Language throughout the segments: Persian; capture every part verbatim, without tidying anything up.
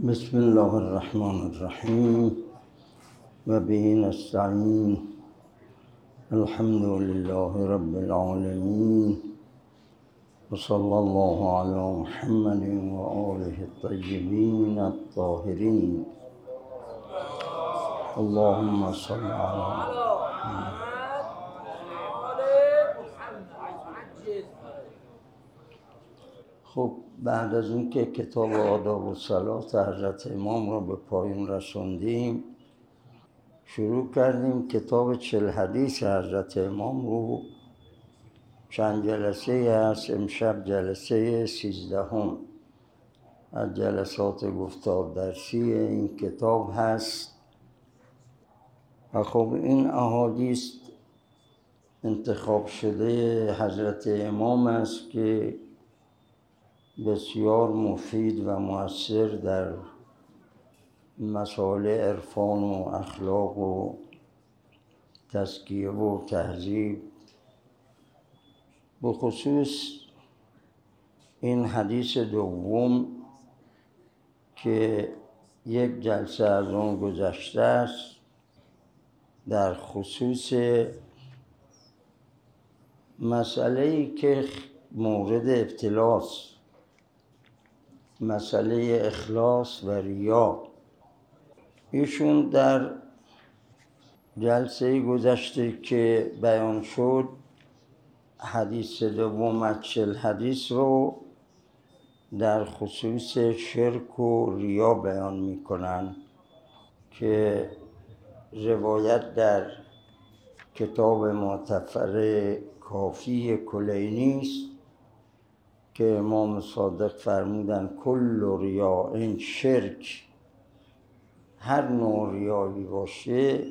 بسم الله الرحمن الرحیم و به نستعین. الحمد لله رب العالمین و صلی الله علی محمد و آله الطیبین الطاهرین. اللهم صل علی محمد. خب بعد از این که کتاب آداب الصلات حضرت امام را به پایان رسوندیم، شروع کردیم کتاب چهل حدیث حضرت امام رو. چند جلسه هست، امشب جلسه سیزدهم از جلسات گفتار درسی این کتاب هست. و خب این احادیث انتخاب شده حضرت امام است که بسیار مفید و مؤثر در مسائل عرفان و اخلاق و تزکیه و تهذیب. به خصوص این حدیث دوم که یک جلسه از اون گذشته است، در خصوص مسئله‌ای که مورد ابتلاست، مسئله اخلاص و ریا. ایشون در جلسه گذشته که بیان شد حدیث دوم از چهل حدیث رو در خصوص شرک و ریا بیان میکنن که روایت در کتاب معتبر کافی کلینی است که امام صادق فرمودن کل ریاء شرک، هر نوع ریایی باشه،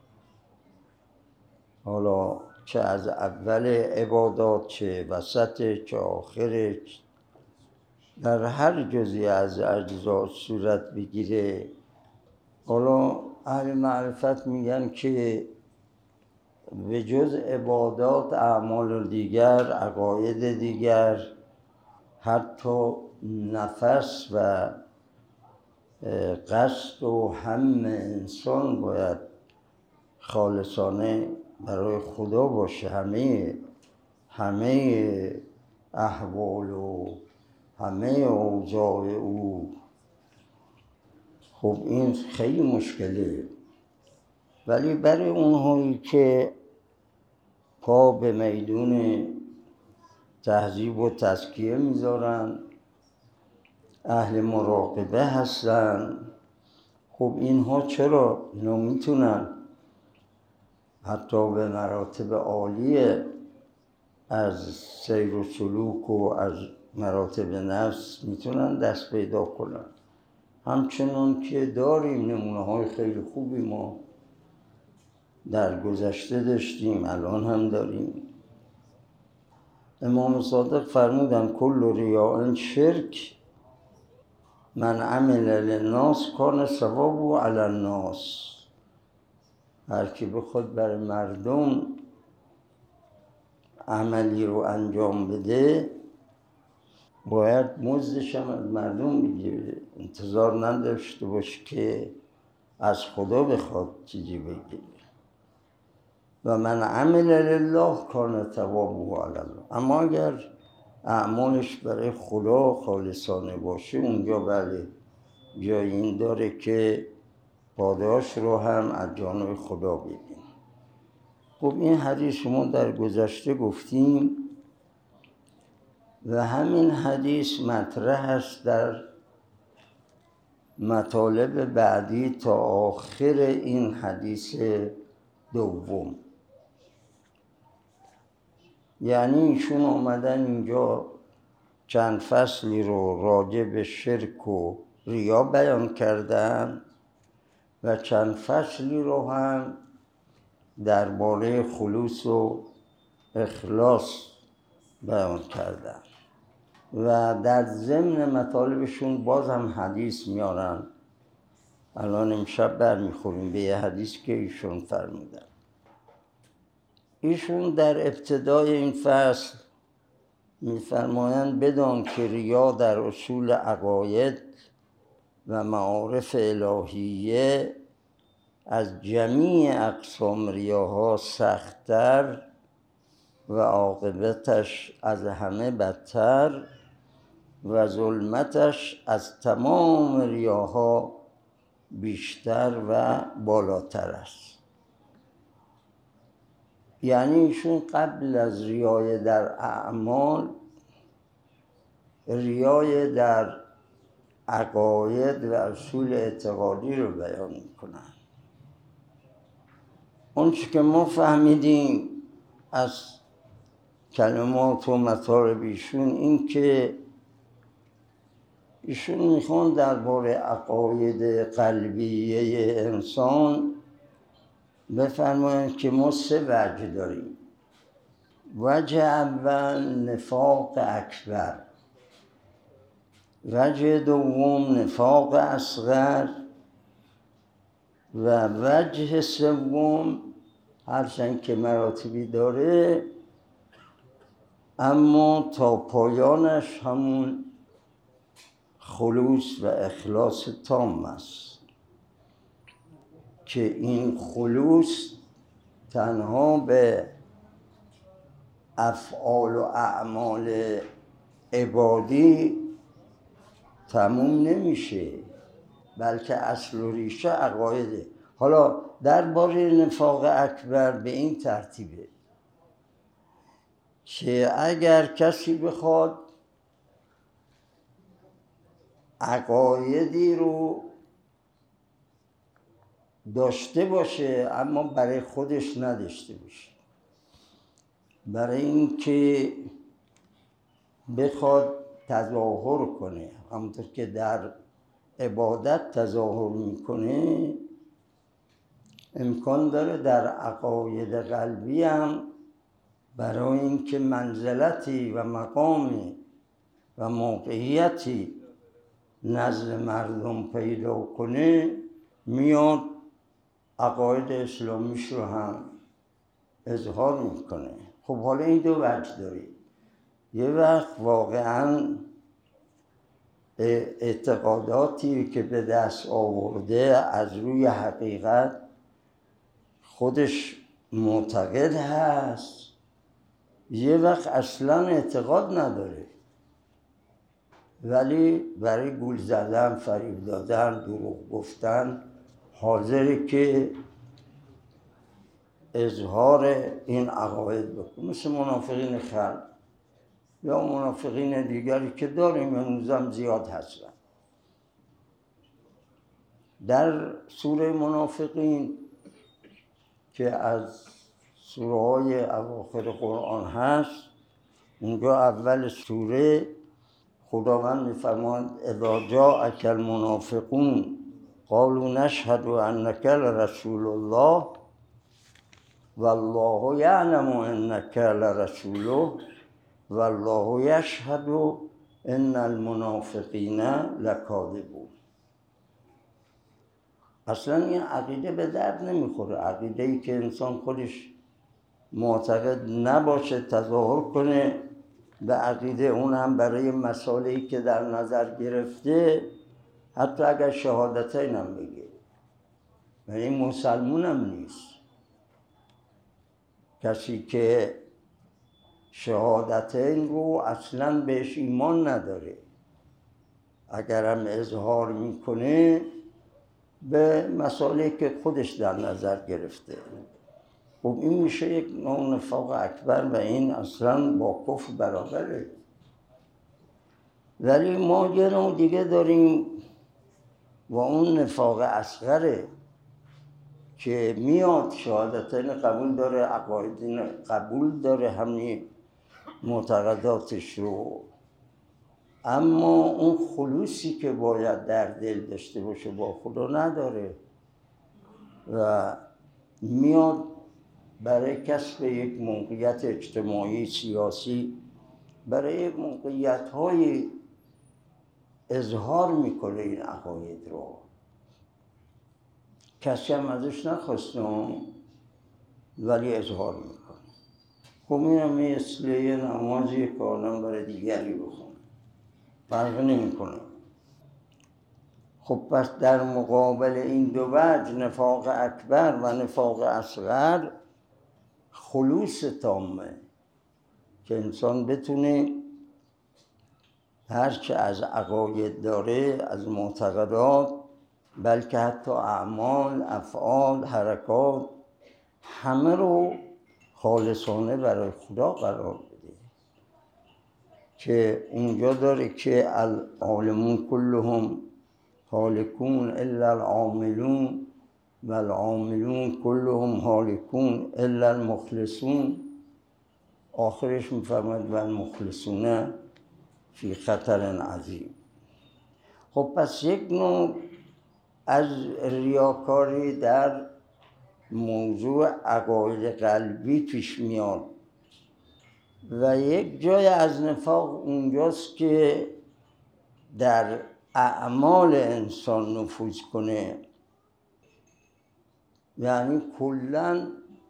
حالا چه از اول عبادات، چه وسط، چه آخر، در هر جزئی از اجزا صورت بگیره. حالا اهل معرفت میگن که به جز عبادات اعمال دیگر، عقاید دیگر، حتی نفس و قصد و هم انسان باید خالصانه برای خدا باشه. همه همه احوال و همه اوضاع او. خب این خیلی مشکله، ولی برای اونهایی که پا به میدون تهذیب و تزکیه میذارن، اهل مراقبه هستن، خب اینها چرا؟ اینا میتونن حتی به مراتب عالیه از سیر و سلوک و از مراتب نفس میتونن دست پیدا کنن. همچنان که داریم نمونه های خیلی خوبی ما در گذشته داشتیم، الان هم داریم. امام صادق فرمودن کل ریاء شرک، من عمل للناس کان ثوابه علی الناس. هر کی بخواد برای مردم عملی رو انجام بده باید مزدش هم از مردم بگیره، انتظار نداشته باشه که از خدا بخواد چیزی بگیره. و من عمل لله کان ثوابه علی الله. اما اگر اعمالش برای خدا خالصانه باشه، اونجا بله جای این داره که پاداش رو هم از جانب خدا بدیم. خب این حدیث ما در گذشته گفتیم و همین حدیث مطرح است در مطالب بعدی تا آخر این حدیث دوم. یعنی ایشون آمدن اینجا چند فصلی رو راجع به شرک و ریا بیان کردن و چند فصلی رو هم درباره خلوص و اخلاص بیان کردن و در ضمن مطالبشون باز هم حدیث میارن. الان امشب برمیخوریم به یه حدیث که ایشون فرمودن. ایشون در ابتدای این فصل میفرمایند بدان که ریا در اصول عقاید و معارف الهیه از جمیع اقسام ریاها سخت‌تر و عاقبتش از همه بدتر و ظلمتش از تمام ریاها بیشتر و بالاتر است. یعنی ایشون قبل از ریای در اعمال ریای در عقاید و اصول اعتقادی رو بیان میکنن. اون چی که ما فهمیدیم از کلمات و مطالب ایشون این که ایشون میخوان درباره عقاید قلبیه انسان بفرمایند که ما سه وجه داریم. وجه اول نفاق اکبر، وجه دوم نفاق اصغر و وجه سوم هرچند که مراتبی داره اما تا پایانش همون خلوص و اخلاص تام است که این خلوص تنها به افعال و اعمال عبادی تموم نمیشه، بلکه اصل و ریشه عقایده. حالا درباره نفاق اکبر به این ترتیبه که اگر کسی بخواد عقایدی رو داشته باشه اما برای خودش نداشته باشه، برای اینکه بخواد تظاهر کنه همونطور که در عبادت تظاهر میکنه، امکان داره در عقاید قلبی هم برای اینکه منزلتی و مقامی و موقعیتی نزد مردم پیدا کنه میاد عقاید اسلامیش رو هم اظهار میکنه. خب حالا این دو وجه دارید. یه وقت واقعا اعتقاداتی که به دست آورده از روی حقیقت خودش معتقد هست، یه وقت اصلا اعتقاد نداره ولی برای گول زدن، فریب دادن، دروغ گفتن حاضره که اظهار این عقاید بکنه، مثل منافقین خلق یا منافقین دیگری که داریم امروزم زیاد هستن. در سوره منافقین که از سوره های اواخر قرآن هست، اونجا اول سوره خداوند می‌فرماید اذا جاءک المنافقون قالوا نشهد انک لرسول الله والله یعلم انک لرسوله والله یشهد ان المنافقین لکاذبون. اصلا این عقیده به درد نمیخوره. عقیده ای که انسان خودش معتقد نباشه، تظاهر کنه به عقیده، اون هم برای مسائلی که در نظر گرفته، حتی اگر شهادتین هم بگه، یعنی مسلمون هم نیست. کسی که شهادتین رو اصلا بهش ایمان نداره، اگرم اظهار میکنه به مسائلی که خودش در نظر گرفته. خب این میشه یک نوع نفاق اکبر و این اصلا با کفر برابره. ولی ما یه نوع دیگه داریم و اون نفاق اصغره که میاد شهادتین قبول داره، عقایدین قبول داره، همین معتقداتش رو، اما اون خلوصی که باید در دل داشته باشه با خدا نداره و میاد برای کسب یک موقعیت اجتماعی سیاسی، برای یک موقعیت‌های اظهار میکنه این عقاید رو. کسی هم ازش نخواستم ولی اظهار میکنه. خب این هم مثل یه نمازی که آدم برای دیگری بخونه، فرق نمیکنه. خب پس در مقابل این دو وجه، نفاق اکبر و نفاق اصغر، خلوص تامه که انسان بتونه هرچه از عقاید داره، از معتقدات، بلکه حتی اعمال، افعال، حرکات، همه رو خالصانه برای خدا قرار بده. که اونجا داره که العالمون کلهم هالکون الا العاملون و العاملون کلهم هالکون الا المخلصون. آخرش میفرماید و المخلصون فی خطر عظیم. خب پس یک نوع از ریاکاری در موضوع عقاید قلبی پیش میاد و یک جای از نفاق اونجاست که در اعمال انسان نفوذ کنه، یعنی کلاً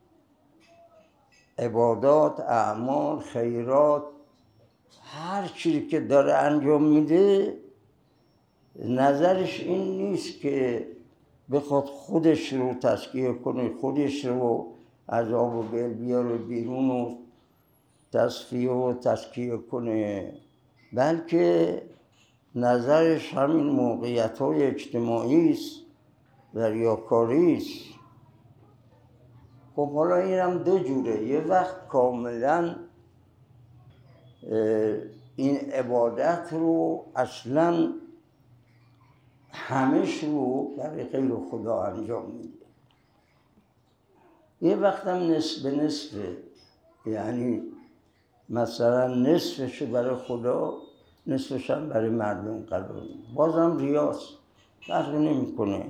عبادات، اعمال، خیرات، هر چیزی که داره انجام میده نظرش این نیست که بخواد خودش رو تزکیه کنه، خودش رو از آب و گل بیاره بیرون و تصفیه و تزکیه کنه، بلکه نظرش همین موقعیت‌های اجتماعی است و ریاکاری است. خب حالا این هم دو جوره. یه وقت کاملا این عبادت رو اصلا همش رو برای غیر خدا انجام میده، یه وقت هم نصف به نصفه، یعنی مثلا نصفش برای خدا، نصفش هم برای مردم قرار میده، بازم ریاست، فرقی نمی کنه.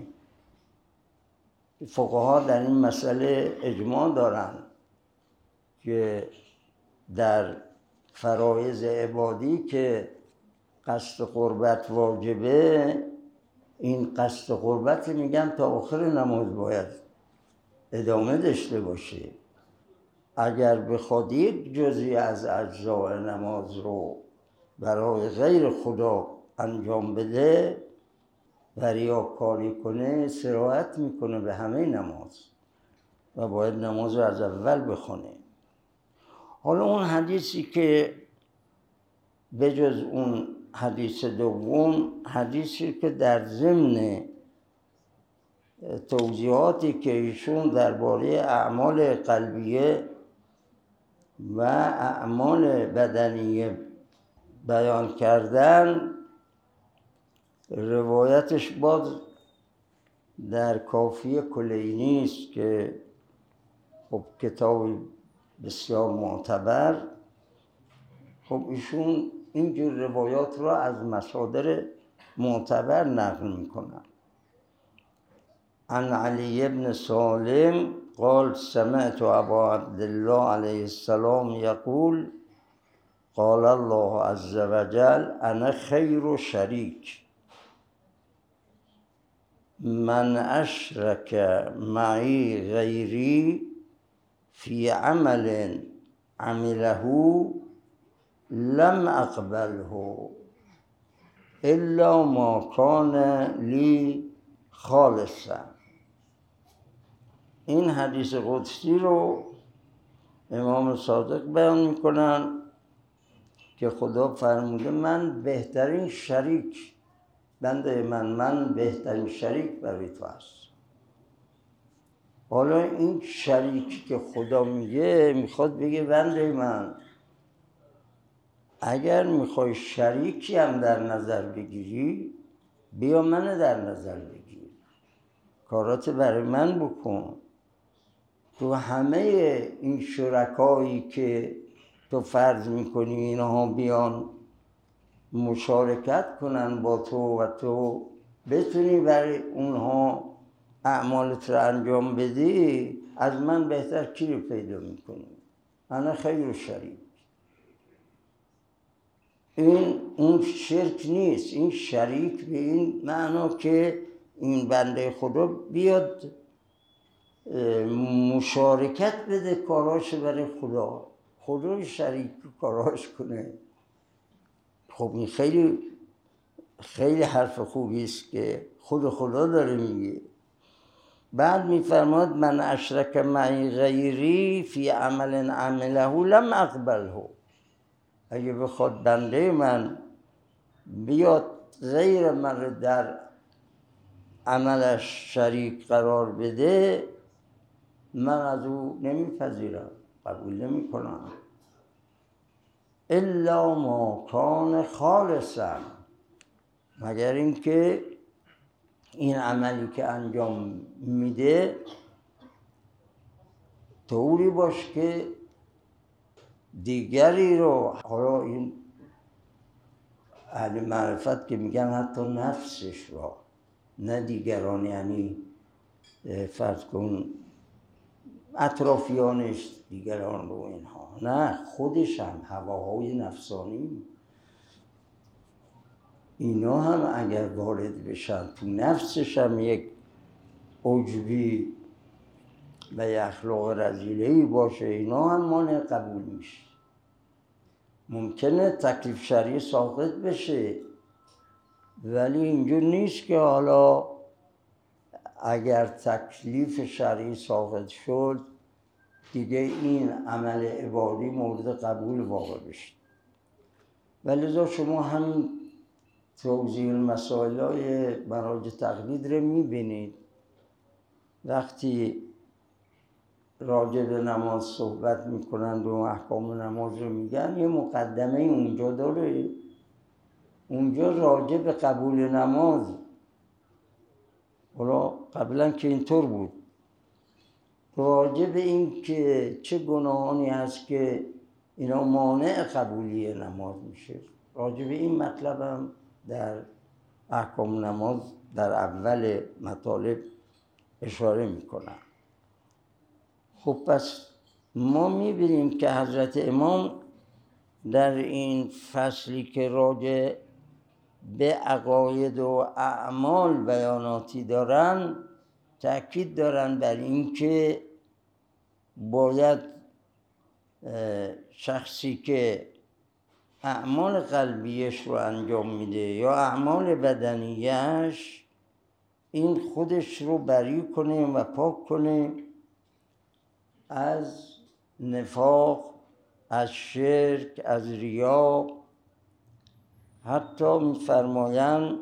فقها در این مسئله اجماع دارن که در فرایض عبادی که قصد قربت واجبه، این قصد قربت میگن تا آخر نماز باید ادامه داشته باشه. اگر بخواد یک جزئی از اجزاء نماز رو برای غیر خدا انجام بده و ریاکاری کنه، سرایت میکنه به همه نماز و باید نماز رو از اول بخونه. حالا اون حدیثی که بجز اون حدیث دوم، حدیثی که در ضمن توضیحاتی که ایشون درباره اعمال قلبیه و اعمال بدنیه بیان کردن، روایتش باز در کافیه کلینی است که خب کتاب بسیار معتبر. خب ایشون اینجور روایات را از مصادر معتبر نقل میکنن. عن علی بن سالم قال سمعت ابا عبدالله علیه السلام یقول قال الله عز وجل انا خیر شریک من اشرک معی غیری فی عمل عمله لم اقبله الا ما کان لی خالصا. این حدیث قدسی رو امام صادق بیان میکنن که خدا فرموده من بهترین شریک، بنده من من بهترین شریک برای تو هست. حالا این شریکی که خدا میگه میخواد بگه بنده من اگر میخوای شریکی هم در نظر بگیری، بیا من در نظر بگیر، کارات برای من بکن. تو همه این شرکایی که تو فرض میکنی اینها بیان مشارکت کنن با تو و تو بتونی برای اونها اعمالت رو انجام بدی، از من بهتر کی رو پیدا میکنی؟ انا خیر شریک. این اون شرک نیست، این شریک به این معنا که این بنده خدا بیاد مشارکت بده کاراش برای خدا، خدا شریک کاراش کنه. خب این خیلی خیلی حرف خوبی است که خود خدا داره میگه. بعد میفرماد من اشرک معی غیری فی عمل عمله لم اقبله. اگه بخواد بنده من بیاد غیر من رو در عملش شریک قرار بده، من از او نمیپذیرم، قبول نمی کنم. الا ما کان خالصا، مگر اینکه این عملی که انجام میده طوری باش که دیگری رو، حالا این اهل معرفت که میگن حتی نفسش را، نه دیگران، یعنی فرض کن اطرافیانش دیگران رو اینها، نه خودش هم هواهای نفسانی، اینا هم اگر وارد بشن تو نفسش هم یک عجبی و یک اخلاق رذیله‌ای باشه، اینا هم مانع قبول میشه. ممکنه تکلیف شرعی ساقط بشه، ولی اینجور نیست که حالا اگر تکلیف شرعی ساقط شد دیگه این عمل عبادی مورد قبول واقع بشه. ولذا شما هم توضیح المسائل های مراجع تقلید رو میبینید، وقتی راجع به نماز صحبت میکنند و احکام نماز رو میگن، یه مقدمه اونجا داره، اونجا راجع به قبول نماز، حالا قبلا که اینطور بود، راجع به این که چه گناهانی هست که اینا مانع قبولی نماز میشه، راجع به این مطلب هم در احکام نماز در اول مطالب اشاره میکنن. خب پس ما میبینیم که حضرت امام در این فصلی که راجع به عقاید و اعمال بیاناتی دارن، تأکید دارن بر این که باید شخصی که اعمال قلبیش رو انجام میده یا اعمال بدنیش، این خودش رو بری کنه و پاک کنه از نفاق، از شرک، از ریا. حتی می‌فرمایند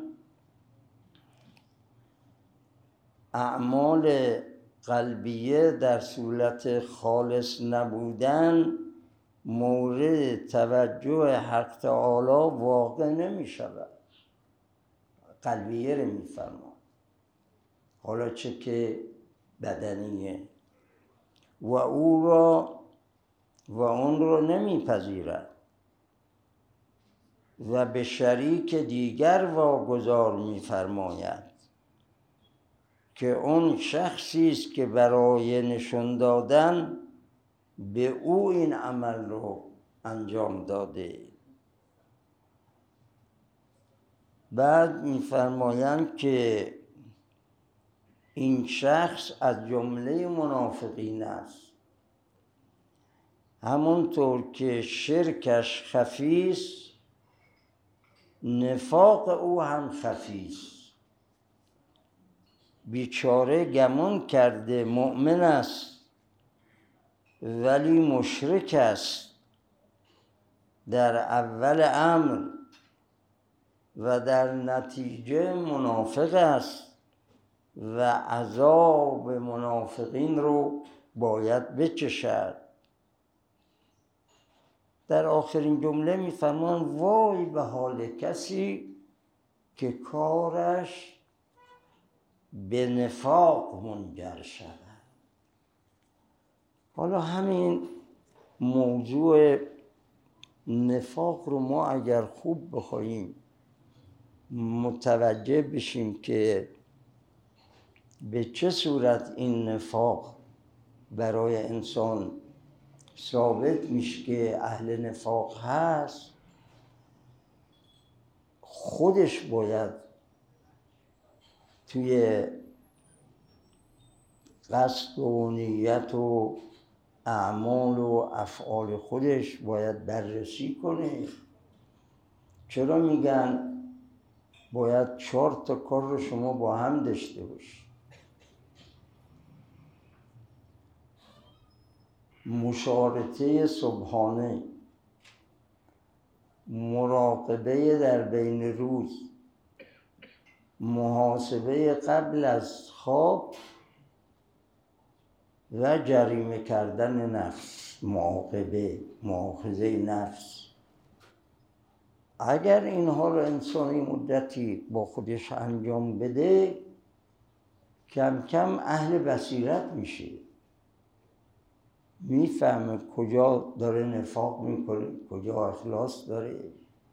اعمال قلبیه در صورت خالص نبودن مورد توجه حق تعالی واقع نمی شود. قلبیه رو می‌فرما، حالا چه که بدنیه، و او را و اون را نمیپذیرد و به شریک دیگر واگذار می‌فرماید که اون شخصی است که برای نشون دادن به او این عمل رو انجام داده. بعد می‌فرمایند که این شخص از جمله منافقین است، همونطور که شرکش خفی است نفاق او هم خفی است. بیچاره گمان کرده مؤمن است ولی مشرک است در اول امر و در نتیجه منافق است و عذاب منافقین رو باید بچشد. در آخرین جمله می‌فرمان وای به حال کسی که کارش به نفاق منجر شود. حالا همین موضوع نفاق رو ما اگر خوب بخوایم متوجه بشیم که به چه صورت این نفاق برای انسان ثابت میشه که اهل نفاق هست، خودش باید توی قصد و نیت و اعمال و افعال خودش باید بررسی کنه. چرا میگن باید چهار تا کار رو شما با هم داشته باشید. مشارطه صبحانه، مراقبه در بین روز، محاسبه قبل از خواب و جریمه کردن نفس، معاقبه، مؤاخذه نفس. اگر اینها رو انسانی مدتی با خودش انجام بده، کم کم اهل بصیرت میشه، میفهمه کجا داره نفاق میکنه، کجا اخلاص داره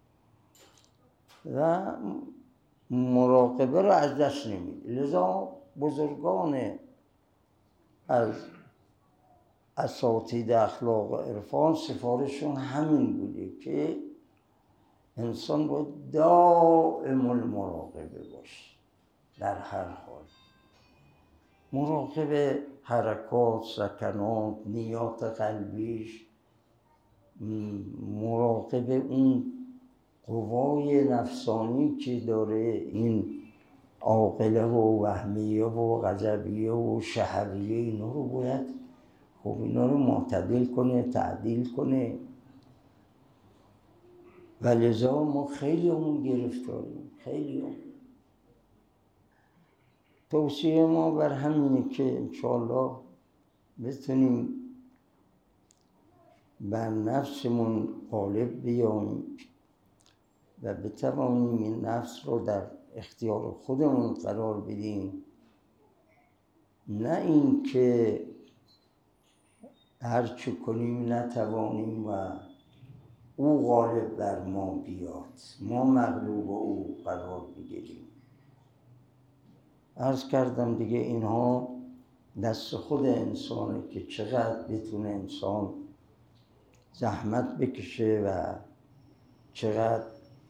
و مراقبه رو از دست نمیده. لذا بزرگان از اساتید اخلاق و عرفان سفارشون همین بوده که انسان باید دائم المراقبه باشه در هر حال. مراقبه حرکات، سکنات، نیات قلبیش، مراقبه اون قوای نفسانی که داره، این عاقله و وهمیه و غضبیه و شهویه، اینا رو باید خب اینا رو معتدل کنه، تعدیل کنه. و لذا ما خیلی همون گرفتاریم، خیلی هم. توصیه ما بر همینه که انشاءالله بتونیم بر نفسمون غالب بیاییم و بتوانیم این نفس رو در اختیار خودمون قرار بدیم، نه این که هرچی کنیم نتوانیم و او غالب بر ما بیاد، ما مغلوب او قرار بگیریم. عرض کردم دیگه اینها دست خود انسانه که چقدر بتونه انسان زحمت بکشه و چقدر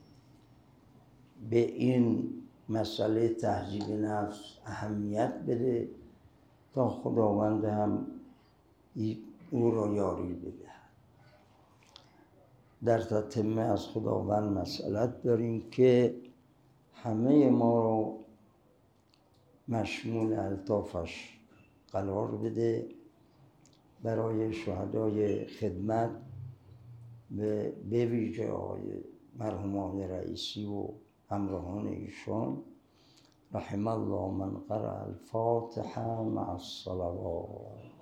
به این مسئله تهذیب نفس اهمیت بده تا خداوند هم او را یاری بده. در تتمه از خداوند مسئلت داریم که همه ما رو مشمول الطافش قرار بده، برای شهدای خدمت به ویژه آقای مرحوم رئیسی و همراهان ایشان. رحم الله من قرأ الفاتحه مع الصلوات.